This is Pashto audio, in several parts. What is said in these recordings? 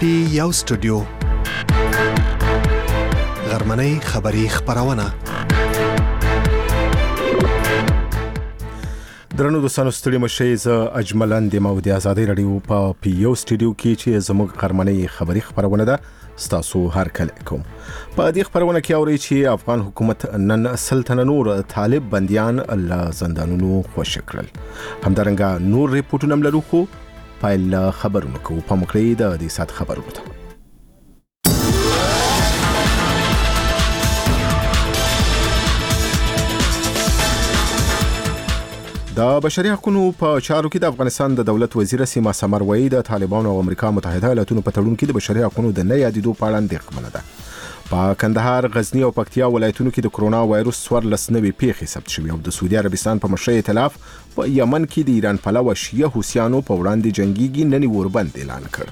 یو سټوډیو غرمنۍ خبری خبرونه درنو دوستانو ستړي مشه ز اجملن د مودي ازادي رادیو په یو سټوډیو کې چې زموږ غرمنۍ خبری خبرونه ده ستاسو هر کله کوم په دې خبرونه کې اوري چې افغان حکومت نن سلطنت نور طالب بنديان الله زندانونو خوش کړل همدارنګه نور ریپورتونه لرو خو پایل خبرونه کو په مکړې د دې سات خبرونه ته د بشري حقوقو په چارو کې د افغانستان د دولت وزیر سیما سمر وای د طالبانو او امریکا متحده ایالاتونو په تړون کې د بشري حقوقو د نه یادېدو په اړه اندېښمنه ده. په کندهار، غزنی او پکتیا ولایتونو کې د کرونا وایروس 14 نوې پیښې ثبت شوې او د سعودي عربستان په مشرۍ ائتلاف په یمن کې د ایران پلوه شیعه حوثیانو په وړاندې جنگيږي نن وربند اعلان کړ.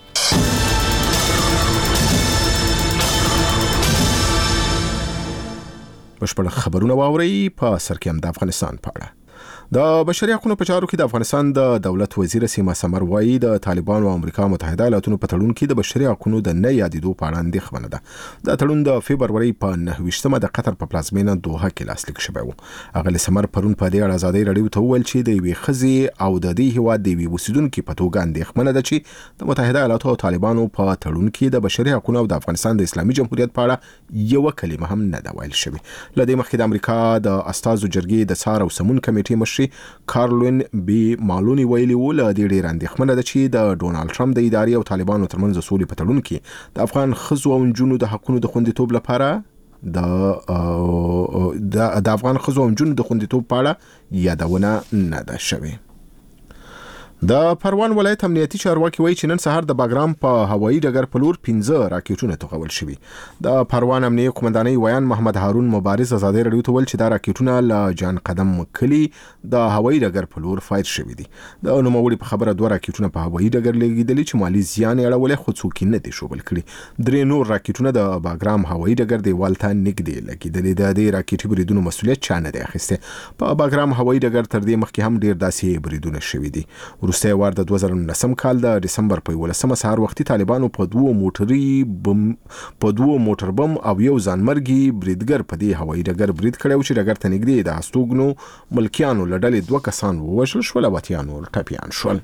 بشپړ خبرونه واوري په سر کې هم د افغانستان په اړه. د بشري حقوقو په چارو کې د افغانستان د دولت وزیر سیما سمر وای د طالبانو او امریکا متحده ایالاتونو په تړون کې د بشري حقوقو د نه یادېدو په اړه اندېښمنه ده. د تړون د فبرवरी په 9 د قطر په پلازمینه دوحه کې لاسلیک شوی و. هغه سمر پرون په دې اړه ازادي رادیو ته وویل چې د یوې خزي او د دې هیواد د یوې اوسیدونکو په توګه اندېښمنه ده چې د متحده ایالاتو او طالبانو په تړون کې د بشري حقوقو او د افغانستان د اسلامي جمهوریت په اړه یو کلمه هم نه دا ویل شوی. لدې مخکې د امریکا د استازو جرګې د څار او سمون کمیټې مشر کارلین بی مالونی ویلي و له دې ډېر اندېښمنه ده چې د ډونالد ټرمپ د ادارې او طالبانو ترمنځ د سولې په تړون کې د افغان ښځو او نجونو د حقوقو د خوندیتوب لپاره د افغان ښځو او نجونو د خوندیتوب په اړه یادونه نه ده شوې. د پروان ولایت امنیتي چارواکي وایي چې نن سهار د باګرام په هوایي ډګر په لور 15 راکټونه توغول شوي. د پروان امنیتي قومندانۍ ویان محمد هارون مبارز ازادي رادیو ته ویل چې دا راکټونه له جان قدم کلی د هوایي ډګر په لور فایر شوي دي. د نوموړي په خبره 2 راکټونه په هوایي ډګر لګیدلي چې مالی زیان یې اړولې خو څوک نه دي شوبل کړي. 3 نور راکټونه د باګرام هوایي ډګر دیوال ته نږدې لګیدلي. د دې راکټي بریدونو مسؤلیت چا نه دی اخیسته. په باګرام هوایي ډګر تر دې مخکې هم ډیر داسې بریدونه شوي دي. وروسته وار د 2019 کال د دسمبر په 11 سهار وختي طالبانو په 2 موټر بم او یو ځانمرګي بریدګر په دې هوایي ډګر برید کړو چې ډګر ته نږدې د هستوګنو ملکیانو لړلې 2 کسان ووژل شول او اتیانو ټپیان شول.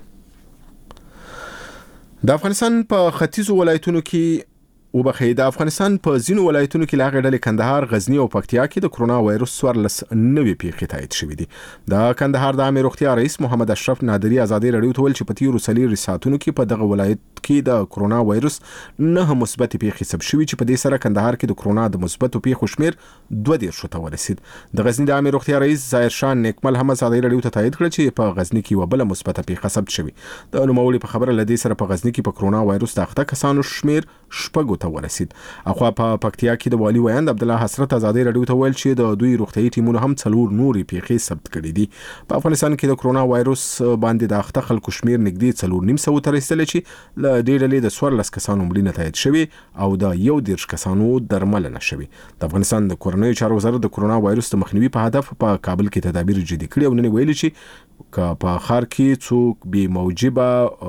د افغانستان په ختیځو ولایتونو کې د افغانستان په ځینو ولایتونو کې لاغې ډلې کندهار، غزنی او پکتیا کې د کرونا وایروس 14 نوې پیښې تایید شوې دي. د کندهار د عامه روغتیا رئیس محمد اشرف نادری ازادي رادیو ته ویل چې په تیرو 4 ساعتونو کې په دغه ولایت کې د کرونا وایروس 9 مثبت پیښې ثبت شوې چې په دې سره کندهار کې د کرونا د مثبت پیښو شمیر 22 ته ورسید. د غزنی د عامه روغتیا رئیس ظاهر شاه نیکمل هم ازادي رادیو ته تایید کړ چې په غزنی کې وبله مثبت پیښه ثبت شوې. د نوموړي په خبره لدې سره په غزنی کې په کرونا وایروس د اخته کسانو شمیر 6 ته ورسید. اخوا په پکتیا کې د والی ویاند عبد الله حسرت ازادي رادیو ته ویل چې د دوی روغتيایي ټیمونو هم 4 نورې پیښې ثبت کړې دي. په افغانستان کې د کرونا وایروس باندې د اخته خلکو شمیر نږدې 4.5 ته رسیدلی چې له دې ډلې د 14 کسانو مړینه تایید شوې او د 11 کسانو درملنه شوې. د افغانستان د کورنیو چارو وزارت د کرونا وایروس د مخنیوي په هدف په کابل کې تدابیر جدي کړي او نن ویلي چې په ښار کې څوک بې موجبه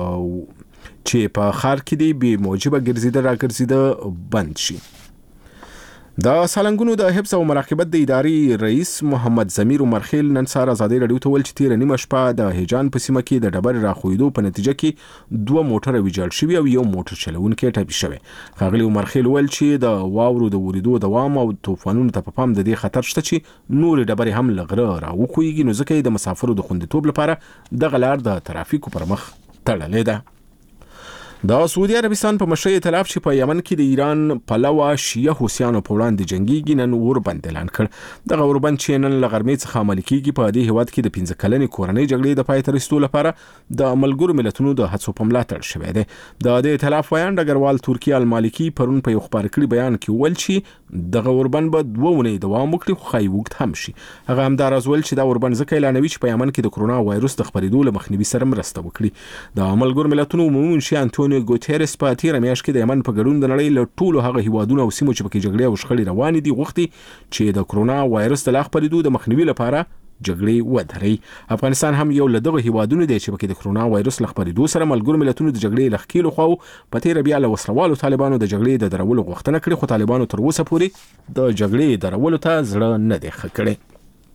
ګرځیده بند شي. د سالنګونو د حفظ او مراقبت د ادارې رئیس محمد زمیر عمرخیل نن سهار ازادي رادیو ته ویل چې تیر نیمه شپه د هجان په سیمه کې د ډبر راخویدو په نتیجه کې 2 موټر ویجاړ شوي او یو موټر چلونکی ټپي شوی. ښاغلي عمرخیل ویل چې د واورو د وریدو دوام او طوفانونو ته په پام د دې خطر شته چې نور ډبرې هم لغره راوخويږي نو ځکه د مسافرو د خوندیتوب لپاره دغه لار د ترافیکو پر مخ تړلې ده. د سعودي عربستان په مشرۍ ائتلاف چې په یمن کې د ایران پلوه شیعه حوثیانو په وړاندې جنگيږي نن وربند اعلان کړ. دغه وربند چې نن له غرمې څخه عملي کیږي په دې هیواد کې د 15 کلنې کورنۍ جګړې د پای ته رسیدو لپاره د ملګرو ملتونو د هڅو په ملاتړ شوی دی. د ائتلاف ویان ډګروال ترکیه المالکی پرون په یو خبر کړي بیان کې ویل چې دغه وربند به 2 ونې دوام وکړي خو خای وخت هم شي. هغه هم دا راځول چې دا وربند ځکه اعلانوي چې په یمن کې د کرونا وایروس د خپرېدو له مخنیوي سره مرسته وکړي. د ملګرو ملتونو عمومي منشي انټونیو ګوتيرس په تیر میاشت کې د یمن په ګډون د نړۍ له ټولو هغه هیوادونو او سیمو چې پکې جګړې او شخړې روانې دي غوښتي چې د کرونا وایروس د لا خپرېدو د مخنیوي لپاره جګړې ودري. افغانستان هم یو له دغه هیوادونو دی چې پکې د کرونا وایرس له خپرېدو سره ملګرو ملتونو د جګړې له ښکېلو خواو په تېره بیا له وسلوالو طالبانو د جګړې د درولو غوښتنه کړې، خو طالبانو تر اوسه پورې د جګړې درولو ته زړه نه دی ښه کړی.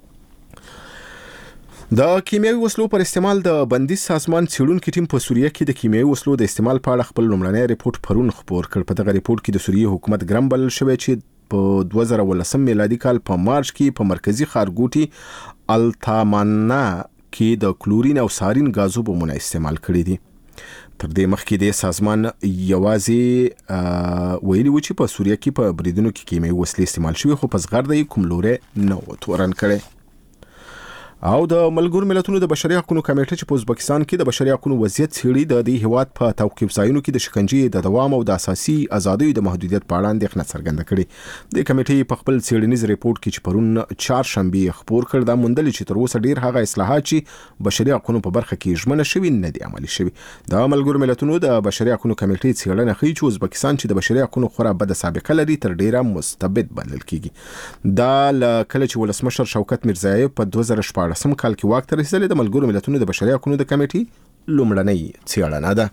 د کیمیاوي وسلو پر استعمال د بندیز سازمان څېړونکي ټیم په سوریه کې د کیمیاوي وسلو د استعمال په اړه خپل لومړنی ریپورت پرون خپور کړ. په دغه ریپورت کې د سوریې حکومت ګرم بلل شوی چې په 2018 میلادي کال په مارچ کې په مرکزی ښارګوټي التامانا کې د کلورین او سارین غازو بمونه استعمال کړي دي. تر دې مخکې د سازمان یوازې ویلي و چې په سوریه کې په بریدونو کې کیمیاوي وسلې استعمال شوي، خو په زغرده یې کوم لوري نه و تورن کړی. او د ملګرو ملتونو د بشري حقوقو کمیټه چې په ازبکستان کې د بشري حقوقو وضعیت څېړي د دې هیواد په توقیف ځایونو کې د شکنجې د دوام او د اساسي ازادیو د محدودیت په اړه اندېښنه څرګنده کړې. د کمیټې په خپل څېړنیز ریپورت کې چې پرون چهارشنبه خپور کړ دا موندل چې تر اوسه ډیر هغه اصلاحات چې بشري حقوقو په برخه کې ژمنه شوي نه دي عملي شوي. د ملګرو ملتونو د بشري حقوقو کمیټې څېړنه ښیي چې ازبکستان چې د بشري حقوقو خورا بده سابقه لري تر ډیره مستبد بلل کیږي. دا کله چې ولسمشر شوکت میرزایف په 2014 کال کې ته رسیدلې د ملګرو ملتونو د بشري حقوقو د کمیټې لومړنۍ څېړنه ده.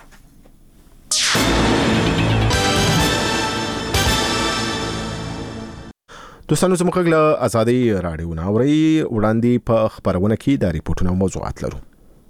دوستانو زموږ غږ له آزادۍ راډیو نه اورئ. وړاندې په خپرونه کې د ریپورټونو موضوعات لرو.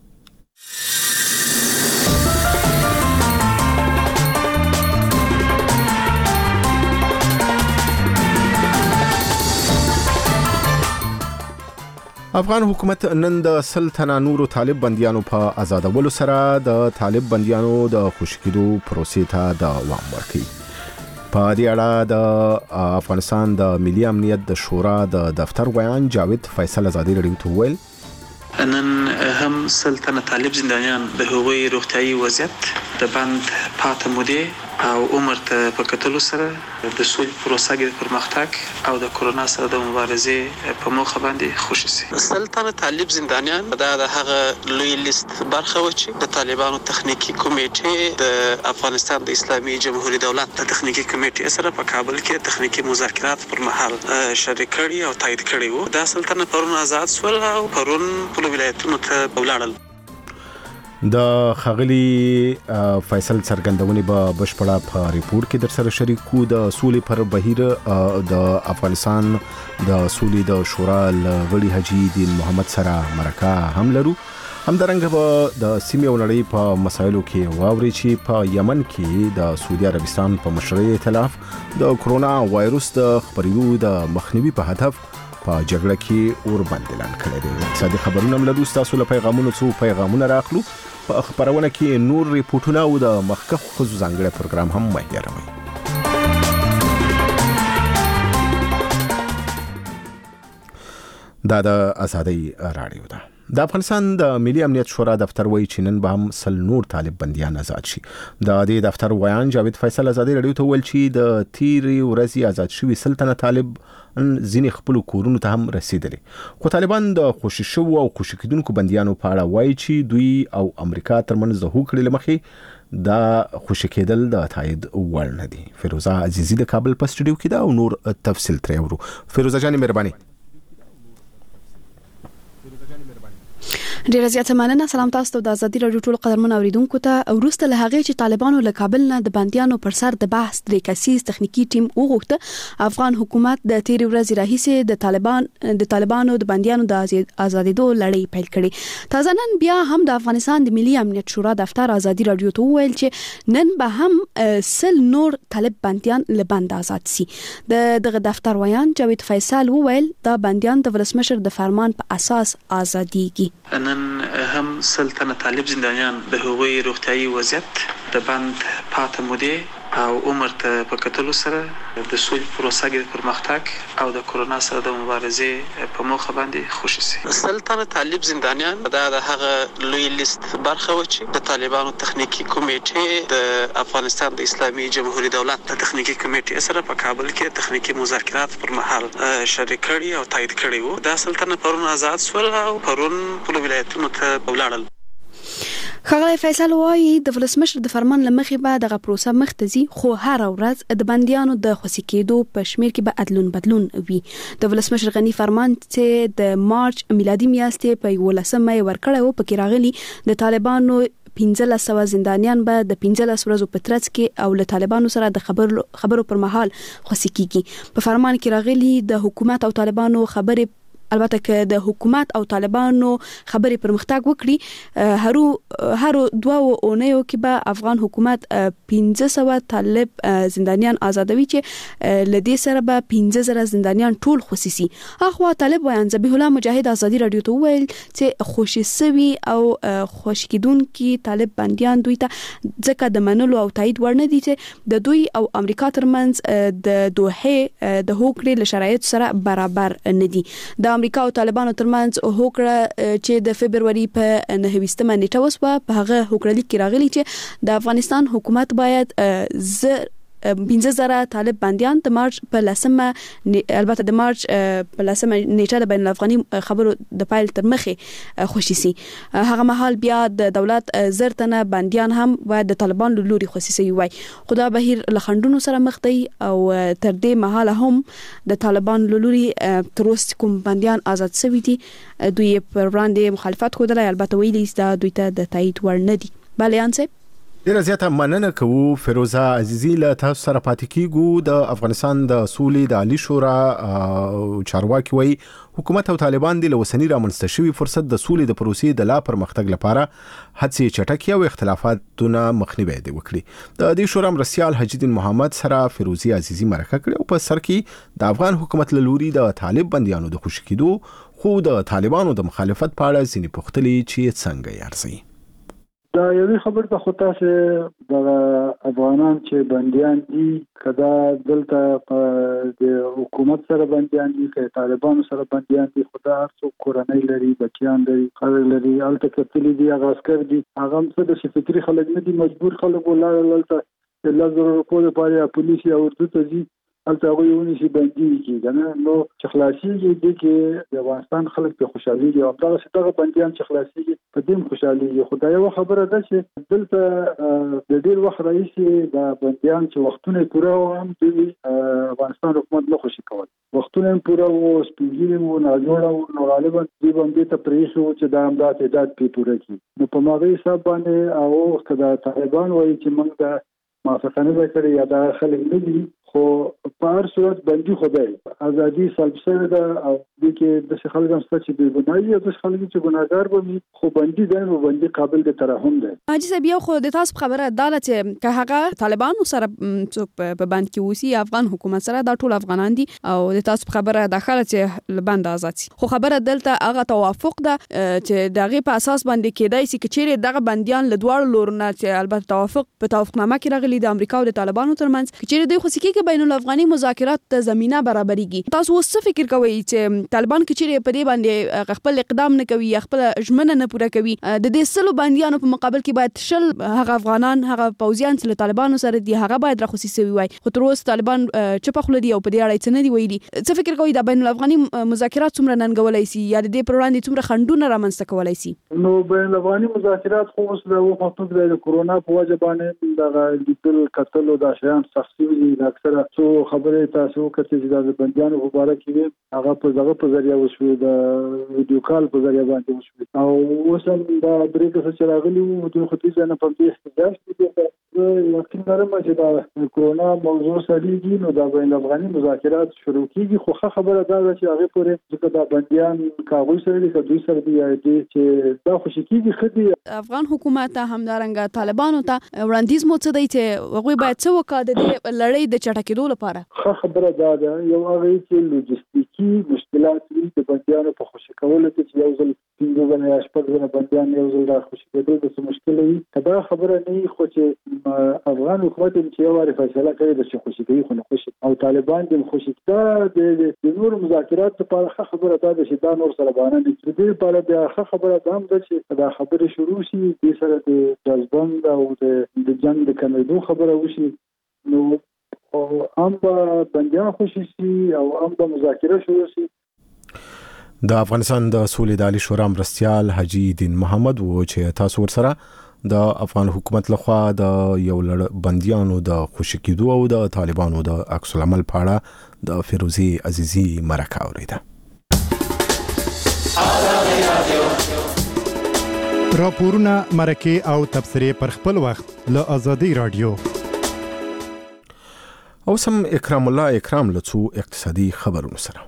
افغان حکومت نن د سلطنه نورو طالب بنديانو په آزادولو سره د طالب بنديانو د خوشکېدو پروسې ته دوام ورکړي. په دې اړه د افغانستان د ملي امنیت د شورا د دفتر ویان جاوید فیصل ازادي راډیو ته ویل نن هم سلطنه طالب زندانیان د هغوی روغتیايي وضعیت د بند پاتې مودې او عمر ته په کتلو سره د سولې پروسه کې پرمختګ او د کرونا سره د مبارزې په موخه باندې خوشي سي. سلطنه طالب زندانیان دا د هغه لوی لیست برخه و چې د طالبانو تخنیکی کمیټې د افغانستان د اسلامي جمهوریت دولت د تخنیکی کمیټې سره په کابل کې تخنیکی مذاکرات پر مهال شریک کړي او تایید کړي وو. دا سلطنه پرون آزاد شول او پرون په ولایتونو ته ولاړل. د خغلی فیصل څرګندونې به بشپړه په ریپورت کې در سره شریکو. د سولې پر بهیر د افغانستان د سولې د شورا غړي حاجی دین محمد سره مرکه هم لرو. همدارنګه به د سیمې او نړۍ په مسایلو کې واوري چې په یمن کې د سعودي عربستان په مشرۍ ائتلاف د کرونا وایرس د خپرېدو د مخنیوي په هدف په جګړه کې اوربند اعلان کړی دی. اقتصادي خبرونه هم لرو. ستاسو له پیغامونو څو پیغامونه راخلو. په خبرونه کې نور ریپورتونه او د مخکښ خصوص ځانګړی پروګرام هم مهیاروي. دا د آزادۍ راډیو ده. د افغانستان د ملي امنیت شورا دفتر وایي چې نن به هم 100 نور طالب بنديان آزاد شي. د دې دفتر ویان جاوید فیصل ازادي راډیو ته ویل چې د تیرې ورځې آزاد شوي سلطنه طالب ځینې خپل کورونو ته هم رسیدلي، خو طالبان د خوشي شوو او خوشي کېدونکو بنديانو په اړه وایي چې دوی او امریکا ترمنځ د هوکړې له مخې دا خوشي کېدل د تایید وړ نه دي. فیروزه عزیزی د کابل په سټوډیو کې ده او نور تفصیل ترې اورو. فیروزه جانې مهرباني. ډیره زیاته مننه. سلام تاسو ته د ازادي راډیو ټول قدرمن اوریدونکو ته. ورسته له هغه چې طالبانو له کابل نه د بنديانو پر سر د بحث د کسیز تخنیکی ټیم وغوښته، افغان حکومت د تیر ورځ راهیسې د طالبانو د بنديانو د ازادېدو لړۍ پیل کړې. تازه نن بیا هم د افغانستان د ملي امنیت شورا دفتر ازادي راډیو ته ویل چې نن به هم 100 نور طالب بنديان له بند آزاد سي. دغه دفتر ویان جاوید فیصل ویل دا بنديان د ولسمشر د فرمان په اساس آزاديږي. نن هم سلطنه طالب زندانیان د هغوی روغتیايي وضعیت د بند پاتې مودې او عمر ته په کتلو سره د سولې پروسه کې پرمختګ او د کرونا سره د مبارزې په موخه باندې خوشي سي. سلطنه طالب زندانیان دا د هغه لوی لیست برخه و چې د طالبانو تخنیکی کمیټې د افغانستان د اسلامي جمهوریت دولت د تخنیکی کمیټې سره په کابل کې تخنیکی مذاکرات پر مهال شریک کړي او تایید کړي وو. دا سلطنه پرون آزاد شول او پرون په ولایتونو ته ولاړل. ښاغلی فیصل وایي د ولسمشر د فرمان لمخې به دغه پروسه مختزي خو هر ورځ د بنديانو د خوشي کېدو په شمیر کې به بدلون وي. د ولسمشر غنی فرمان چې د مارچ میلادي میاشتې په 11 مې ورکړی و پکې راغلي د طالبانو 1500 زندانیان به د 15 ورځو په ترڅ کې او له طالبانو سره د خبرو پر مهال خوشي کیږي. په فرمان کې راغلي د حکومت او طالبانو خبرې البته که د حکومت او طالبانو خبرې پرمختګ وکړي هر 2 اونیو کې به افغان حکومت 1500 طالب زندانیان آزادوي چې لدې سره به 15000 زندانیان ټول خصيصي. اخوا طالب ویان ذبیح الله مجاهد ازادي رادیو ته ویل چې خوشي سوي او خوشکیدونکو طالب بنديان دوی ته ځکه د منلو او تایید ورنه دي چې د دوی او امریکا ترمنځ د دوحه د هوکړې له شرایط سره برابر نه دي. د امریکا او طالبانو ترمنځ هوکړه چې د فبرवरी په 9 نیټه وسوه په هغه هوکړه کې راغلي چې د افغانستان حکومت باید 15000 طالب بنديان د مارچ په 10 البته د مارچ په 10 نیټه د بین الافغاني خبرو د پایل تر مخه خوشي سي. هغه مهال بیا د دولت زرتنه بنديان هم باید د طالبان لوري خوشي سي وای. خدا بهیر لخندونو سره مخ دی او تر دې مهال هم د طالبان لوري تر اوسه کوم بنديان آزاد شوي دي دوی پر وړاندې مخالفت کوله البته ویلي دا دوی ته د تایید ور نه دي. بالیان صاحب ډیره زیاته مننه کوو فیروزه عزیزی له تاسو سره پاتې کیږو. د افغانستان د سولې د عالی شورا چارواکي وایي حکومت او طالبان د لوسنی رامنځته شوی فرصت د سولې د پروسې د لا پرمختګ لپاره هڅې چټکي او اختلافاتونه مخنیوي دی وکړي. د دې شورا مرستیال حجی الدین محمد سره فیروزه عزیزی مرکه کړې او په سر کې د افغان حکومت له لوري د طالب بنديانو د خوشي کېدو خو د طالبانو د مخالفت په اړه ځینې پوښتنې چې څنګه یارسي. دا یوه خبر ته خو تاسو د افغانان چې بنديان دي کدا دلته د حکومت سره بنديان دي که طالبانو سره بنديان دي خدا هرڅو کورنۍ لري بچیان لري خلک لري الته کتلې دي هغه عسكر دي هغه څه د فکری خلک نه دي مجبور خلک ولاړ ته لازم په لپاره پولیس او اردو ته دي الته غوښونی شي بندي کیږي نو چې خلاصيږي د کې د افغانستان خلک په خوشحالي او دغه څه بنديان چې خلاصيږي په دې خوشحالي خدای یو خبره ده چې دلته د ډیر وخت رئیس د بنديان چې وختونه پوره هم د افغانستان حکومت نه خوشي کول وختونه پوره او سپیږي او نه جوړه نو غالبا دې باندې ته پریښو چې د امداد اعداد پوره کی نو په ماغي حساب باندې او کدا طالبان وایي چې موږ د موافقه نه کړې یا د خلک نه دي خو په هر صورت بندي خدای ازادي سلب سره ده او د کې د خلک هم څه چې د ګناهي او د خلک چې ګناهګار وي خو بندي ده او بندي قابل د ترحم ده. حاجی صاحب یو خو د تاسو خبره عدالت چې هغه طالبانو سره په بند کې وسی افغان حکومت سره دا ټول افغانان دي او د تاسو خبره داخله چې لبند آزاد شي خو خبره دلته هغه توافق ده چې دغه په اساس باندې کېدای شي چې دغه بنديان له دوړ لورنه چې البته توافق په توافقنامه کې راغلي د امریکا او د طالبانو ترمنځ چې دوی خو سکه بین الافغاني مذاکرات ته زمينه برابرېږي. تاسو څه فکر کوئ چې طالبان چې په دې باندې خپل اقدام نه کوي خپل ژمنه نه پوره کوي د دې سلو بنديانو په مقابل کې باید شل هغه افغانان هغه پوځیان چې طالبانو سره دي هغه باید راخصي سوي وای خو تر اوسه طالبان چپ خل دي او په دې اړه څه نه دی ویلي. څه فکر کوئ د بین الافغاني مذاکرات څومره ننګولای شي یا د دې پر وړاندې څومره خندونه رامنځته کولای شي؟ نو بین الافغاني مذاکرات خو اوس د وختونو د کورونا په وجه باندې د لیدل کتل او د شیان سختي دي اکثره څو خبره تاسو کته چې د بنديانو مبارک وي هغه په دغه په ذریعہ وشو د ویډیو کال په ذریعہ باندې وشو او اوس هم د بریک څخه راغلی وو د خطي ځنه په دې احتجاج کې یقین لرم چې د کورونا موضوع سړي دي نو د بین الافغاني مذاکرات شروع کیږي خو خبره دا ده چې هغه پورې چې د بنديان کاغذ سره دي دوی سره دي چې دا خوشی کیږي خدي افغان حکومت همدارنګه طالبانو ته وړاندیز مو څه دی چې هغه باید څه وکړي د لړۍ د چټکېدو لپاره؟ خبره دا ده یو هغه چې لوجستیکي مشکلات دي د بنديانو په خوشی کولو کې یو ځل څنګه یا شپږ بنديان یو ځل د خوشی کېدو د مشکل وي دا خبره نه خو چې افغان حکومت چې یو واری فیصله کوي د خوشی کوي خو نه خوشی او طالبان د خوشی د نور مذاکرات لپاره خبره دا ده چې دا نور سره باندې د دې لپاره د خبره دا هم ده چې دا خبره شروع شي د سره د جذبند او د جنگ د کمیدو خبره وشي نو او هم بنديان خوشي شي او هم مذاکره شروع شي. د افغانستان د سولې د عالی شورا مرستیال حجی الدین محمد و چې تاسو ورسره د افغان حکومت لخوا د یو لړ بنديانو د خوشی کېدو او د طالبانو د عکس العمل په اړه د فیروزی عزیزی مرکه اوریده. راپورونه، مرکه او تبصرې پر خپل وخت له آزادۍ رادیو. او سم اکرام الله اکرام لڅو اقتصادي خبرونه سره.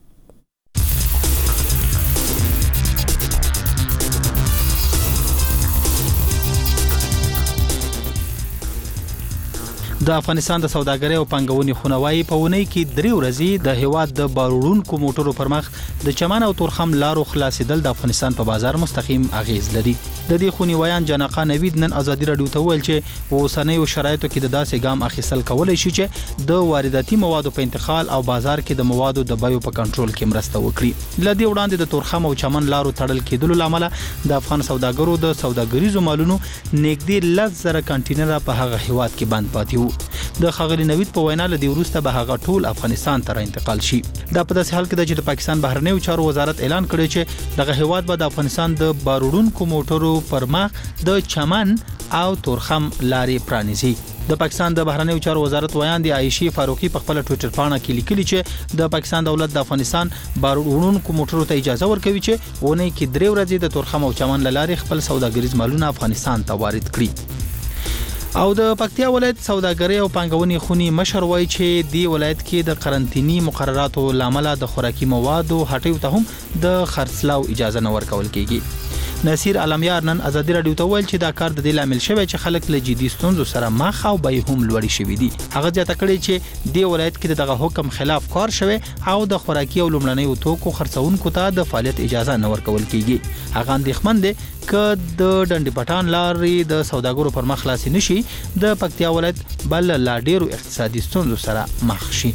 د افغانستان د سوداګرۍ او پانګونې خونوای په ونی کې 3 ورځې د هیواد د بارورونکو موټرو پر مخ د چمن او تورخم لارو خلاصیدل د افغانستان په بازار مستقیم اغیز لري. د دې خونیوایان جناقه نوید نن آزادي رادیو ته ویل چې اوسنیو شرایطو کې د داسې ګام اخیستل کولای شي چې د وارداتي موادو په انتقال او بازار کې د موادو د بیو په کنټرول کې مرسته وکړي. لدی وړاندې د تورخم او چمن لارو تړل کېدل لامل د افغان سوداګرو د سوداګریزو مالونو نږدې 10,000 کانټینر په هغه هیواد کې بند پاتې وو. د خغلی نوید په وینا لدی وروسته به هغه ټول افغانستان ته انتقال شي. دا په داسې حال کې د پاکستان بهرنیو چارو وزارت اعلان کړی چې دغه هیواد به د افغانستان د بارورونکو موټرو پر مخ د چمن او تورخم لارې پرانیزي. د پاکستان د بهرنیو چارو وزارت ویان دی عائشې فاروقي په خپل ټوئیټر پاڼه کې لیکلي چې د پاکستان دولت د افغانستان بارورونکو موټرو ته اجازه ورکوي چې ونه کې 3 ورځې د تورخم او چمن لارې خپل سوداګریز مالونه افغانستان ته وارد کړي. او د پکتیا ولایت سوداګرۍ او پانګونې خونی مشر وایي چې دی ولایت کې د قرنطینی مقرراتو لامل د خوراکي موادو هټیو ته هم د خرڅلاو اجازه نه ورکول کیږي. نصیر علمیار نن آزادي رادیو ته ویل چې دا کار د دې لامل شوی چې خلک له جدي ستونزو سره مخ او به هم لوړی شوی دي. هغه ځکه کړي چې دی ولایت کې دغه حکم خلاف کار شوی او د خوراکي او لومړنیو توکو خرڅونکو ته د فعالیت اجازه نه ورکول کیږي. هغه اندېښمن دي ک د ډنډ پټان لارې د سوداګرو پر مخ خلاص نشي د پکتیا ولایت بل لا ډیرو اقتصادي ستونزو سره مخ شي.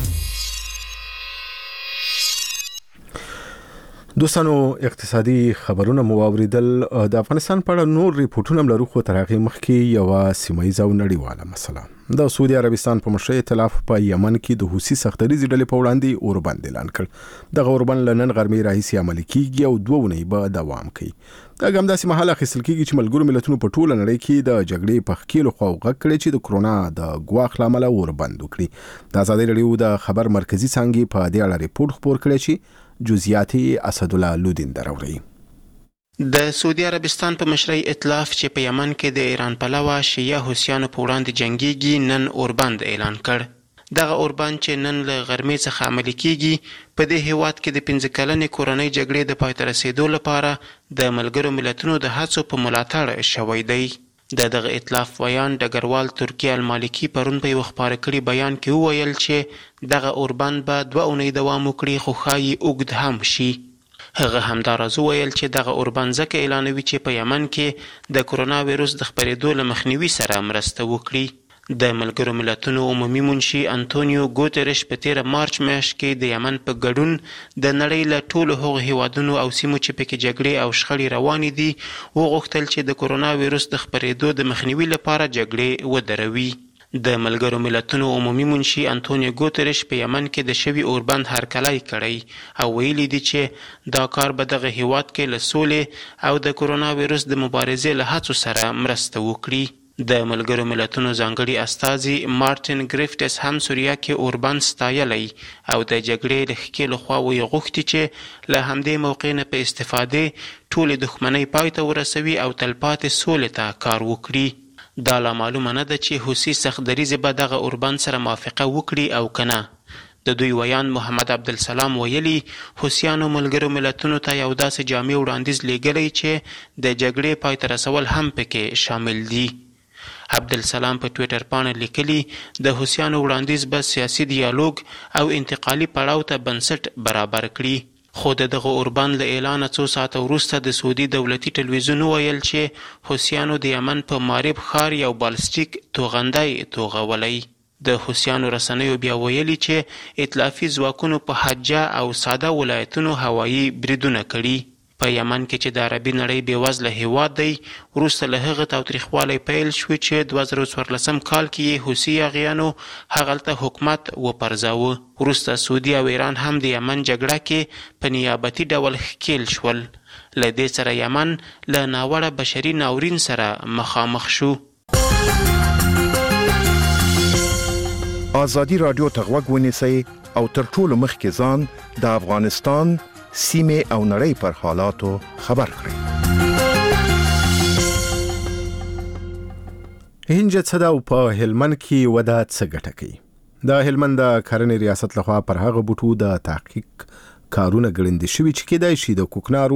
دوستانو اقتصادي خبرونه مو اوریدل. د افغانستان په اړه نور ریپورتونه لرو خو تر هغه مخکې یو سیمایي او نړیواله مسله. د سعودي عربستان په مشرۍ ائتلاف په یمن کې د حوثي سختریزي ډلې په وړاندې اوربند اعلان کړ. دغه اوربند لنن غرمې راهیسې عملي کیږي او 2 ونې به دوام کوي. دا هم داسې مهال اخیستل کیږي چې ملګرو ملتونو په ټوله نړۍ کې د جګړې په خکیلو خوا غږ کړی چې د کرونا د ګواښ لامل اوربند وکړي. د آزادي رادیو د خبر مرکزی څنګه په دې اړه ریپورت خپور کړی چې جزئیاتي اسد الله لودین دراوړي. د سعودي عربستان په مشرۍ ائتلاف چې په یمن کې د ایران پلوه شیعه حوثیانو په وړاندې جنگيږي نن اوربند اعلان کړ. دغه اوربند چې نن له غرمې څخه عملي کیږي په دې هیواد کې د 15 کلنې کورنۍ جګړې د پای ته رسیدو لپاره د ملګرو ملتونو د هڅو په ملاتړ شوی دی. دغه ائتلاف ویان ډګروال ترکیه المالکی پرون په یو خبري کړي بیان کې وویل چې دغه اوربند به 2 اونۍ دوام وکړي خو ښایي اوږد هم شي. هغه همدارزه ویل چې دغه اوربند ځکه اعلانوي چې په یمن کې د کرونا وایروس د خپرېدو له مخنیوي سره مرسته وکړي. د ملګرو ملتونو عمومي منشي انټونیو ګوتریش په 13 مارچ میاشت کې د یمن په ګډون د نړۍ له ټولو هغو هیوادونو او سیمو چې پکې جګړې او شخړې روانې دي وغوښتل چې د کرونا وایروس د خپرېدو د مخنیوي لپاره جګړې ودروي. د ملګرو ملتونو عمومي منشي انټونیو ګوتریش په یمن کې د شوي اوربند هرکلی کړی او ویلي دي چې دا کار به دغه هیواد کې له سولې او د کرونا وایروس د مبارزې له هڅو سره مرسته وکړي. د ملګرو ملتونو ځانګړي استازي مارټین ګریفټس هم سوریه کې اوربند ستایلی او د جګړې له ښکېلو خوا وغوښتي چې له همدې موقع نه په استفادې ټولې دښمنۍ پای ته ورسوي او تلپاتې سولې ته کار وکړي. دا لا معلومه نه ده چې حوثي سختدریځې به دغه اوربند سره موافقه وکړي او که نه. د دوی ویان محمد عبدالسلام ویلي حوثیانو ملګرو ملتونو ته یو داسې جامع وړاندیز لیږلی چې د جګړې پای ته رسول هم پکې شامل دي. عبدالسلام په ټویټر باندې لیکلي د حوثیانو وړاندیز به سیاسي ډیالوګ او انتقالي پړاو ته بنسټ برابر کړي. خو دغه اوربند له اعلان 2 ساعته وروسته د سعودي دولتي ټلویزیون ویل چې حوثیانو د یمن په مارب ښار یو بالستیک توغندی توغولی. د حوثیانو رسنیو بیا ویلي چې ائتلافي ځواکونو په حجه او ساده ولایتونو هوایي بریدونه کړي. په یمن کې چې د عربي نړۍ بېوزله هیواد دی وروسته له هغه تاوتریخوالی پیل شوی چې 2014 کال کې یې حوثي یاغیانو هغلته حکومت وپرځاوه. وروسته سعودي او ایران هم د یمن جګړه کې په نیابتي ډول ښکیل شول. له دې سره یمن له ناوړه بشري ناورین سره مخامخ شو. ازادي رادیو ته غوږ ونیسئ او تر ټولو مخکې ځان د افغانستان سیمې او نړۍ پر حالاتو خبر کړئ. هند څه دا په هلمند کې ودا څه ګټه کوي؟ د هلمند د کرنې ریاست لخوا پر هغه بوټو د تحقیق کارونه ګړندې شوي چې کېدای شي د کوکنارو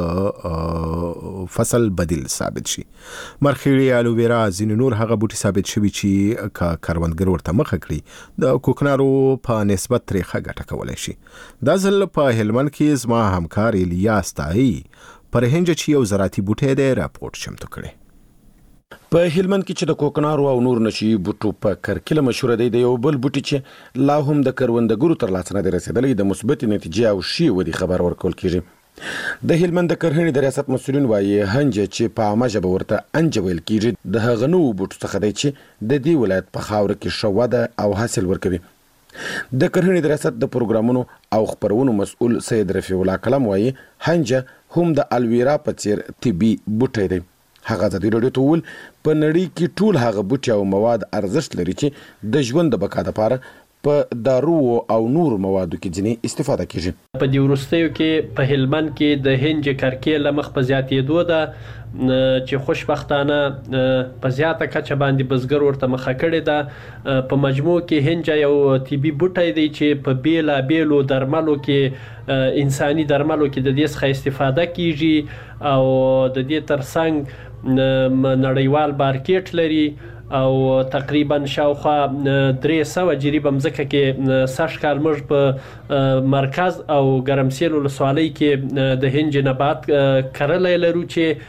د فصل بدیل ثابت شي. مرخیړي، الوویرا، ځینې نور هغه بوټي ثابت شوي چې کروندګر ورته مخه کړي د کوکنارو په نسبت ترې ښه ګټه کولی شي. دا ځل په هلمند کې زما همکار الیاس تایي پر هند چې یو زراعتي بوټی دی راپورټ چمتو کړی. په هلمند کې چې د کوکنارو او نور نشي بوټو په کرکله مشهور دی د یو بل بوټي چې لا هم د کروندګرو تر لاس نه رسیدلې د مثبت نتیجې او شی ودی خبر ورکول کیږي. د هلمند د کرهڼې د ریاست مسؤلین وایي هنج چې په عامه ژبه ورته انج ویل کیږي د هغه نو بوټو څخه دی چې د دې ولایت په خاور کې شوده او حاصل ورکوي. د کرهڼې د ریاست د پروګرامونو او خبرونو مسؤل سید رفیع الله کلام وایي هنج هم د الویرا په څیر طبي بوټی دی. هغه د ډیرو ټول په نړۍ کې ټول هغه بوټي او مواد ارزښت لري چې د ژوند د بقا لپاره په دارو او نور موادو کې ځینې استفاده کیږي. په دې وروستیو کې په هلمند کې د هنج کرکې لمخ په زیاتېدو ده چې خوشبختانه په زیاته کچه باندې بزګر ورته مخه کړې ده. په مجموع کې هنج یو طبي بوټی دی چې په بیلابیلو درملو کې انساني درملو کې د دې څخه استفاده کیږي او د دې ترڅنګ نړیوال مارکیټ لري او تقریبا شاوخوا 300 جریبه مځکه کې سږ کال موږ په مرکز او ګرمسیل ولسوالۍ کې د هنج نبات کرلی لرو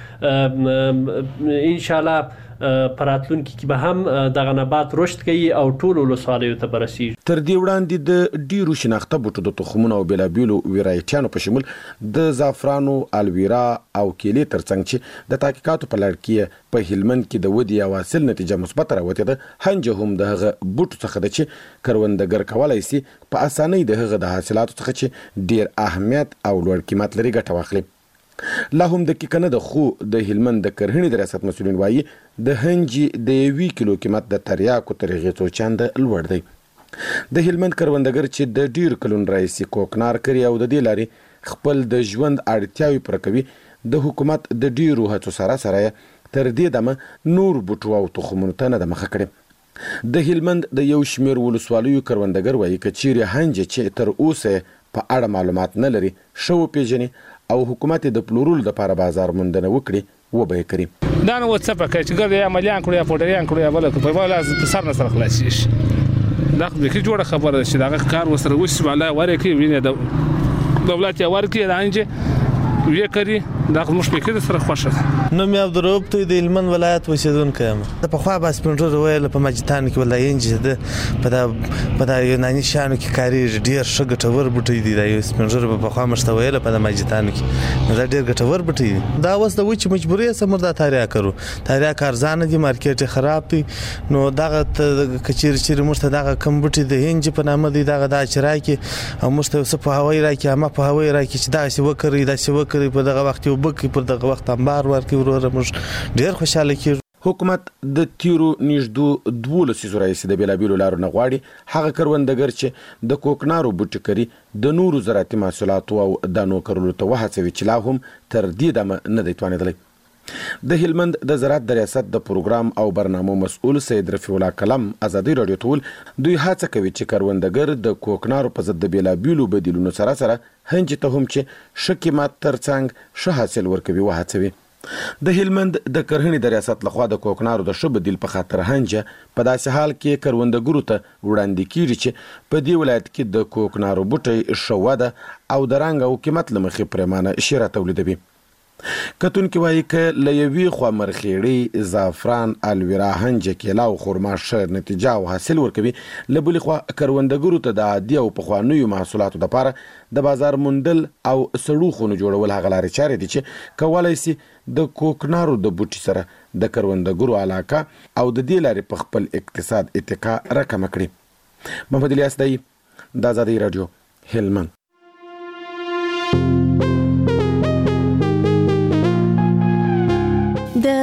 چې ان شاء الله پر راتلونکي کې به هم دغه نبات رشد کوي او ټول ولسوالیو ته برسیږي. تر دې وړاندې د ډیرو شناخته بوټو د تخمونو او بیلابیلو ویرایټیانو په شمول د زعفرانو، الویرا او کیلې ترڅنګ چې د تحقیقاتو په لړ کې په هلمند کې د ودې او حاصل نتیجه مثبت راوته ده. هنج هم د هغه بوټو څخه ده چې کروندګر کولای شي په اسانۍ د هغه د حاصلاتو څخه چې ډیر اهمیت او لوړ قیمت لري ګټه واخلي. لا هم د کې کنه د خو د هلمند د کرهڼې د ریاست مسؤلین وایي د هنج د 1 کیلو قیمت د تریاکو تر هغې څو چنده لوړ دی. د هلمند کروندګر چې د ډیر کلون راهیسې کوکنار کوي او د دې لارې خپل د ژوند اړتیاوې پوره کوي د حکومت د ډیرو هڅو سره تر دې دمه نور بوټو او تخمونو ته نه ده مخه کړې. د هلمند د یو شمېر ولسوالیو کروندګر وایي که چیرې هنج چې تر اوسه په اړه معلومات نه لري شو پیژني او حکومت د پلورولو لپاره بازار موندنه وکړي و به یې کړي. دا نو څه پکې چې ګر یا عملیان کړو یا پوډریان کړو یا بل په بل از سر نه سره خلاص شي. دا به کې جوړه خبره ده چې دا کار وسره وشي والله ورکه ویني د دولت یا ورکه دا انجه وی کوي دا موږ په کې سره خوښه. نو مې عبدالرؤف ته د هلمند ولایت اوسیدونکی یم. د پخوا به سپینږیرو ویل په مجتان کې ولای انج ده په دا یوناني شانو کې کاریږي ډیر ښه ګټور بوټی دی. دا یو سپینږیرو په پخوا مشته ویل په د مجتان کې دا ډیر ګټور بوټی دی. دا اوس د وچ مجبوري سمر دا تاریا کرو تاریا ارزانه دي مارکیټ خراب دی. نو دغه کچیر چیر مرته دغه کم بوټی د هنج په نامه دی دغه دا چرای کې او مرته وسه په هوای را کې اما په هوای را کې چې دا سی وکړي دا سی وکړي په دغه وخت یو بک په دغه وخت انبار ورکړي ورور موږ ډیر خوشاله کیږو. حکومت د تیرو نږدې 12 راهیسې د بیلابیلو لارو نه غواړي هغه کروندګر چې د کوکنارو بوټي کري د نورو زراعتي محصولاتو او دانو کرلو ته وهڅوي چې لا هم تر دې دمه نه دی توانېدلی. د هلمند د زراعت د ریاست د پروګرام او برنامو مسؤل سید رفیع الله کلام ازادي رادیو ټول دوی هڅه کوي چې کروندګر د کوکنارو په ضد د بیلابیلو بدیلونو سره هنج ته هم چې ښه قیمت ترڅنګ ښه حاصل ورکوي وهڅوي. د هلمند د کرهڼې د ریاست لخوا د کوکنارو د ښه بدیل په خاطر هنج په داسې حال کې کروندګرو ته وړاندې کیږي چې په دې ولایت کې د کوکنارو بوټی ښه وده او د رنګ او قیمت له مخې پرېمانه شیره تولیدوي. کتونکي وایي که له یوې خوا مرخیړي، زعفران، الویرا، هنج، کیله او خرما ښه نتیجه او حاصل ورکوي، له بلې خوا کروندګرو ته د عادي او پخوانیو محصولاتو دپاره د بازار موندل او سړو خونو جوړول هغه لارې چارې دي چې کولی سي د کوکنارو د بوټي سره د کروندګرو علاقه او د دې لارې په خپل اقتصاد اتکا راکمه کړي. محمد الیاس دی، د ازادي رادیو، هلمند.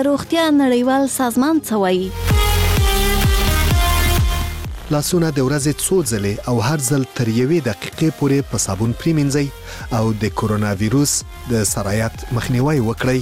روغتیا نړیوال سازمان څه وایي؟ لاسونه د ورځې څو ځلې او هر ځل تر 1 دقیقې پورې په صابون پریمنځئ او د کورونا وایروس د سرایت مخنیوي وکړئ.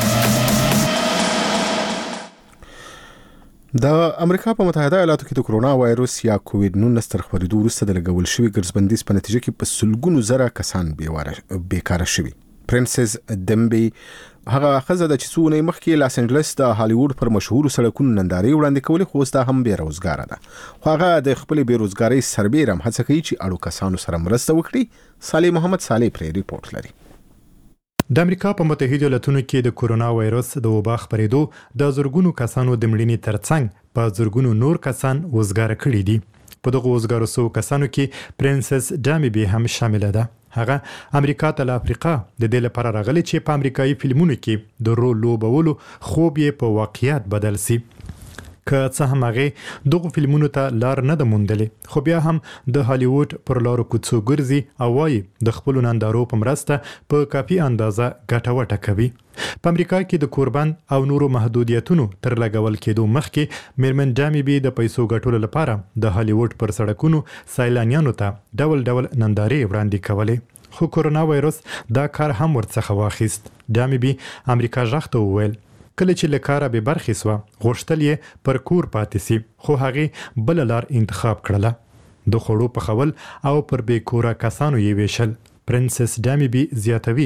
د امریکا په متحده ایالاتو کې د کورونا وایروس یا کووید-19 تر خپرېدو وروسته د لګول شوي ګرځبندیز په نتیجه کې په سلګونو زره کسان بیکاره شوي. پرنسس دمبي هغه ښځه د چې څو ونې مخکې لاس انجلس د هالیوډ پر مشهورو سړکونو نندارې وړاندې کولې، خو اوس دا هم بېروزګاره ده. خو هغه د خپلې بېروزګارۍ سربېره هم هڅه کوي چې اړو کسانو سره مرسته وکړي. صالح محمد صالح پرې ریپورت لري. د امریکا په متحده ایالاتونو کې د کورونا وایروس د وبا خپرېدو د زرګونو کسانو د مړینې ترڅنګ په زرګونو نور کسان وزګاره کړي دي. په دغه وزګارو سو کسانو کې پرنسس دامبي هم شامل ده. هغه امریکا ته له افریقا د دې لپاره راغلی چې په امریکایي فلمونو کې د رول لوبولو خوب یې په واقعیت بدل سي. که څه هم هغه دغه فلمونو ته لار نه ده موندلې، خو بیا هم د هالیوډ پر لارو کوڅو ګرځي او وايي د خپل نندارو په مرسته په کافي اندازه ګټه وټه کوي. په امریکا کې د کوربند او نورو محدودیتونو تر لګول کېدو مخکې میرمن دامبي د پیسو ګټلو لپاره د هالیوډ پر سړکونو سیلانیانو ته ډول ډول نندارې وړاندې کولې، خو کورونا وایروس دا کار هم ورڅخه واخیست. دامبي امریکا ژغ ته وویل کله چې له کاره به برخې سوه غوښتل یې پر کور پاتې سي، خو هغې بله لار انتخاب کړله، د خوړو پخول او پر بې کوره کسانو یې ویشل. پرنسس دامبي زیاتوي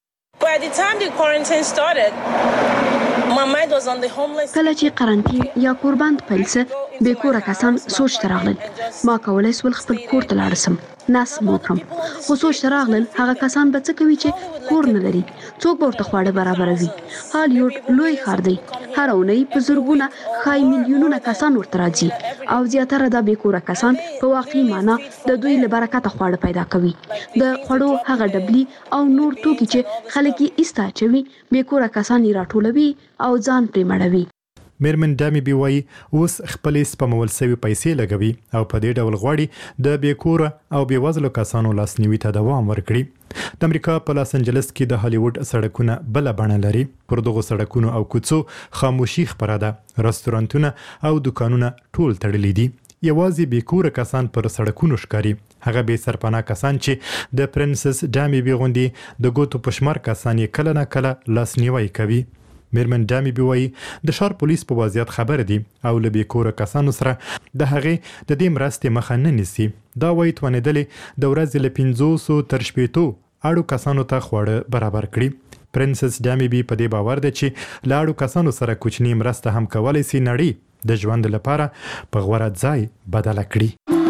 کله چې قرنطین یا کوربند پیل سه بې کوره کسان سوچ ته راغلل ما کولای سول خپل کور ته لاړ سم ناس موکم، خو سوچ ته راغلل هغه کسان به څه کوي چې کور نه لري، څوک به ورته خواړه برابروي. هالیوډ لوی ښار دی، هر اونۍ په زرګونه ښایي میلیونونه کسان ورته راځي او زیاتره دا بې کوره کسان په واقعي معنا د دوی له برکته خواړه پیدا کوي. د خوړو هغه ډبلي او نور توکي چې خلک یې ایسته اچوي بې کوره کسان یې راټولوي او ځان پرې مړوي. میرمن دامبي وایي اوس خپلې سپمول سوي پیسې لګوي او په دې ډول غواړي د بې کوره او بې وزلو کسانو لاسنیوي ته دوام ورکړي. د امریکا په لاس انجلس کې د هالیوډ سړکونه بله بڼه لري. پر دغو سړکونو او کوڅو خاموشي خپره ده، رستورانتونه او دکانونه ټول تړلي دي. یوازې بې کوره کسان پر سړکونو ښکاري، هغه بې سرپناه کسان چې د پرنسس دامبي غوندې د ګوتو په شمار کسان یې کله نه کله لاسنیوي کوي. میرمن دامبي وایي د ښار پولیس په وضعیت خبر دي او له بې کوره کسانو سره د هغې د دې مرستې مخه نه نیسي. دا وایي توانېدلې د ورځې له 500 تر 600 اړو کسانو ته خواړه برابر کړي. پرنسس دامبي په دې باور ده چې له اړو کسانو سره کوچنی مرسته هم کولی سي نړۍ د ژوند لپاره په غوره ځای بدله کړي.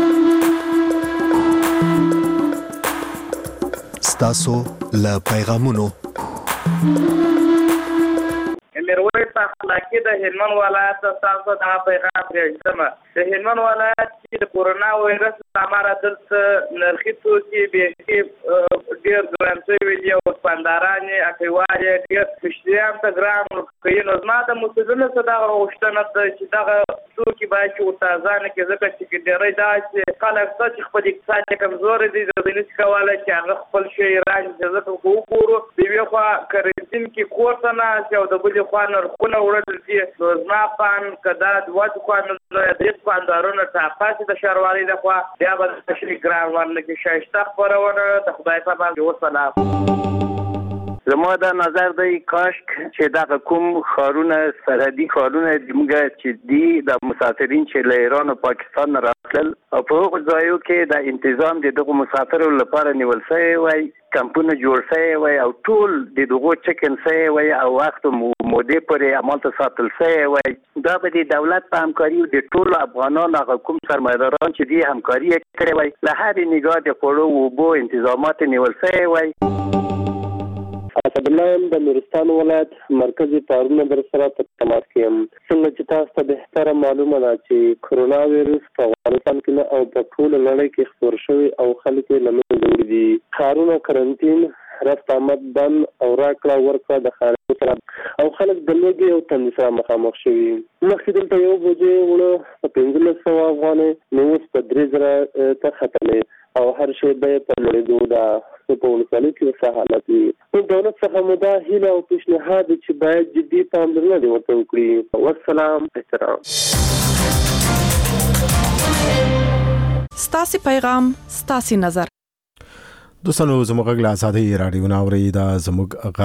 ستاسو له پیغامونو میرویس اخلاقی د هلمند ولایت تاسو دا پیغام پرېږدم. د هلمند ولایت کې د کورونا وایرس لپاره دلته نرخي توکي بیخي ډېر ګران شوي دي او دوکانداران یې اټیوال یې ډېر مشتریان ته ګران ورکوي. نو زما د مسؤلینو څخه دغه غوښتنه ده چې دغه توکي باید چې ورته نه کړي، ځکه چې ډېری دا چې خلک څه چې خپل اقتصاد یې کمزوری دی دوی نشي کولی چې هغه خپل شی رانیسي. ځکه که وګورو د یوې خوا کرنټین کې کور ته ناست او د بلې خوا نرخونه وړل دي. نو زما پان که دا دوه دوکانونه درې دوکاندارونه ټاپاسي د ښاروالۍ لخوا بیا به د تشریح ګران ورنکړي. ښایسته خپرونه د خدای په امان وسلام. زما دا نظر دی کاشک چې دغه کوم ښارونه سرحدي ښارونه زموږ چې دي د مسافرین چې له ایران او پاکستان راتلل او په هغو ځایو کې د انتظام د دغو مسافرو لپاره نیول شوی وای، کمپونه جوړ شوی وای او ټول د دغو چکن شوی وای او وخت مودې پورې همالته ساتل شوی وای. دا به د دولت په همکاري او د ټولو افغانانو هغه کوم سرمایه‌داران چې دې همکاري یې کړې وای له هرې نګاه د خوړو او اوبو انتظامات نیول شوی وای. اسدالله د نورستان ولایت مرکزي پارونه در سره په تماس کې یم. څنګه چې تاسو ته بهتره معلومه ده چې کرونا وایرس په افغانستان کې نه او په ټوله نړۍ کې خپور شوی او خلک یې له منځه وړي دي. ښارونه کرنټین رفت آمد بند او راکړه ورکړه د خارجو سره او خلک د لوږې او تندې سره مخامخ شوي. مخکې دلته یو بوجۍ اوړه په 1500 افغانۍ نو اوس په 3000 ته ختمې. او هر شی به په لوړېدو دا په ولسوالۍ کې څه حالت وي. نو دولت څخه مو دا هیله او پیشنهاد چې باید جدي پاملرنه ورته وکړي. والسلام. احترام. ستاسو پیغام ستاسو نظر. دوستانو زموږ غږ له آزادۍ رادیو ناوړي دا زموږ